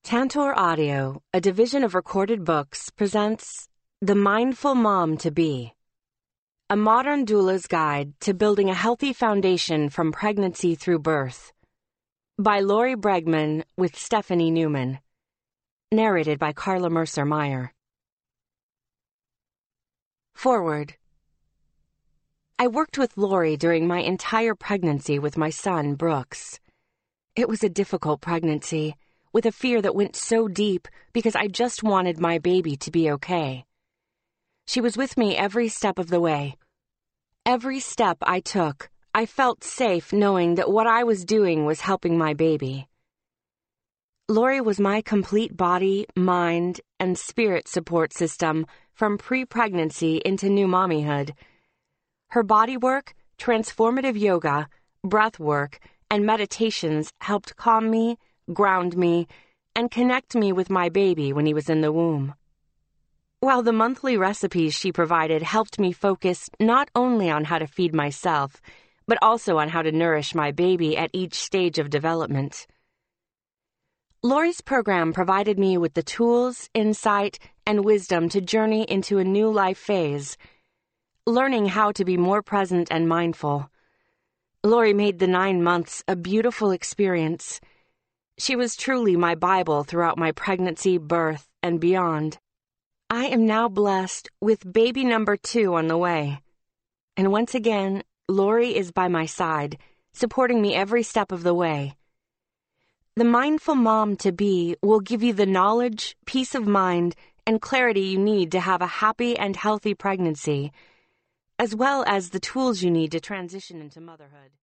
Tantor Audio, a division of Recorded Books, presents The Mindful Mom to Be, a modern doula's guide to building a healthy foundation from pregnancy through birth, by Lori Bregman with Stephanie Newman, narrated by Carla Mercer-Meyer. Forward. I worked with Lori during my entire pregnancy with my son, Brooks. It was a difficult pregnancy, with a fear that went so deep because I just wanted my baby to be okay. She was with me every step of the way. Every step I took, I felt safe knowing that what I was doing was helping my baby. Lori was my complete body, mind, and spirit support system from pre-pregnancy into new mommyhood. Her body work, transformative yoga, breath work, and meditations helped calm me, ground me, and connect me with my baby when he was in the womb. While the monthly recipes she provided helped me focus not only on how to feed myself, but also on how to nourish my baby at each stage of development. Lori's program provided me with the tools, insight, and wisdom to journey into a new life phase, learning how to be more present and mindful. Lori made the 9 months a beautiful experience. She was truly my Bible throughout my pregnancy, birth, and beyond. I am now blessed with baby number 2 on the way. And once again, Lori is by my side, supporting me every step of the way. The Mindful Mom to Be will give you the knowledge, peace of mind, and clarity you need to have a happy and healthy pregnancy, as well as the tools you need to transition into motherhood.